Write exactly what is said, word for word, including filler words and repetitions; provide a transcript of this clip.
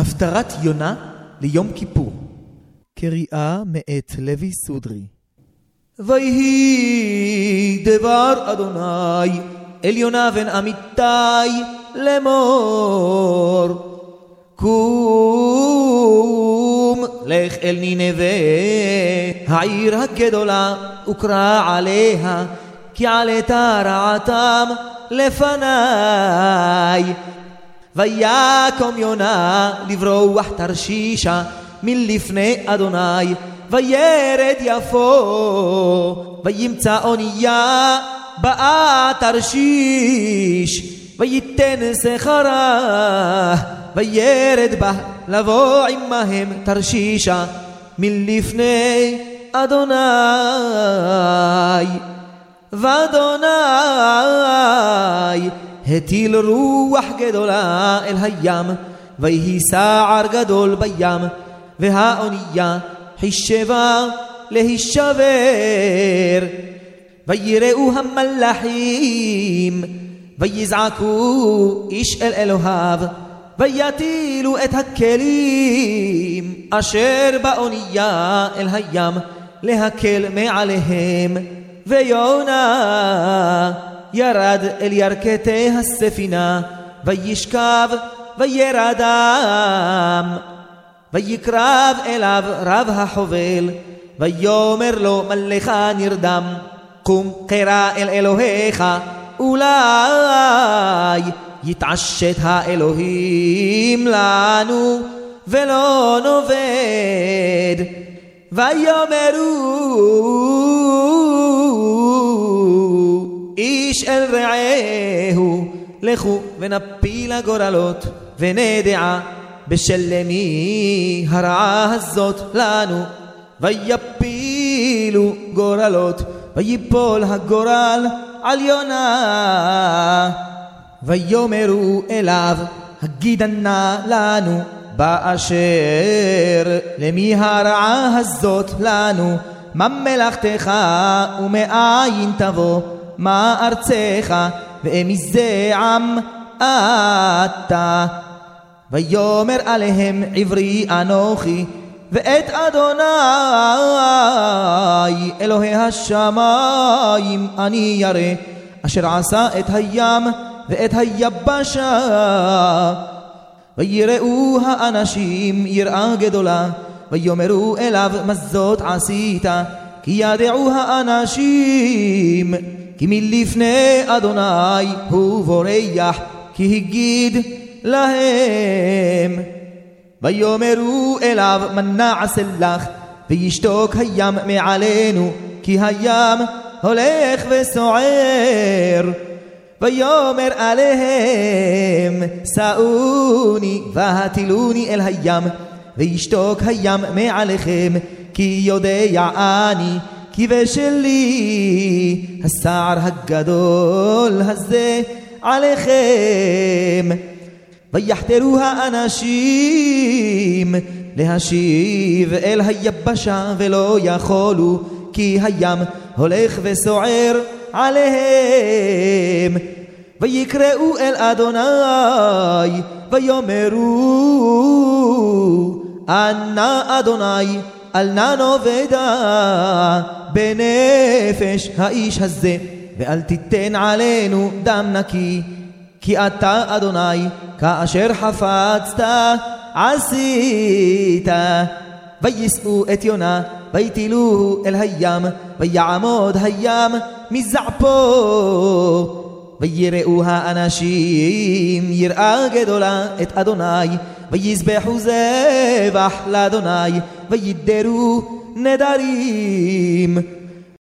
הפטרת יונה ליום כיפור. קריאה מאת לוי סודרי. ויהי דבר אדוני אל יונה בן אמיתי לאמור, קום לך אל נינווה העיר הגדולה וקרא עליה, כי עלתה רעתם לפניי. ויקום יונה לברוח תרשישה מלפני אדוני, וירד יפו וימצא אונייה באה תרשיש, ויתן שכרה וירד בה לבוא עמהם תרשישה מלפני אדוני. ואדוני הטיל רוח גדולה אל הים, ויהי סער גדול בים, והאונייה חישבה להישבר. ויראו המלאכים ויזעקו איש אל אלוהיו, ויטילו את הכלים אשר באונייה אל הים להקל מעליהם. ויונה ירד אל ירכתי הספינה, וישכב וירדם, ויקרב אליו רב החובל, ויאמר לו מלאך נרדם, קום קרא אל אלוהיך, אולי יתעשת האלוהים לנו ולא נאבד. ויאמרו איש אל רעהו, לכו ונפיל גורלות ונדע בשלמי הרעה הזאת לנו. ויפילו גורלות, ויפול הגורל על יונה. ויאמרו אליו, הגידה נא לנו באשר למי הרעה הזאת לנו, מה מלאכתך ומאין תבוא, מה ארצך ומזה עם אתה. ויאמר עליהם עברי אנוכי, ואת אדוני אלוהי השמיים אני ירא, אשר עשה את הים ואת היבשה. ויראו האנשים יראה גדולה, ויאמרו אליו מה זאת עשית, כי ידעו האנשים כי מלפני אדוני הוא בורח, כי הגיד להם. ויאמרו אליו מה נעשה לך, וישתוק הים מעלינו, כי הים הולך וסוער. ויאמר עליהם, שאוני והטילוני אל הים, וישתוק הים מעליכם, כי יודע אני כי בשלי הסער הגדול הזה עליכם. ויחתרו האנשים להשיב אל היבשה, ולא יכולו, כי הים הולך וסוער עליהם. ויקראו אל אדוני ויאמרו, אנא אדוני אל נא נאבדה בנפש האיש הזה, ואל תיתן עלינו דם נקי, כי אתה אדוני כאשר חפצת עשית. ויישאו את יונה ויטילוהו אל הים, ויעמוד הים מזעפו. ויראו האנשים יראה גדולה את אדוני, ויזבחו זבח לאדוני, וידרו נדרים.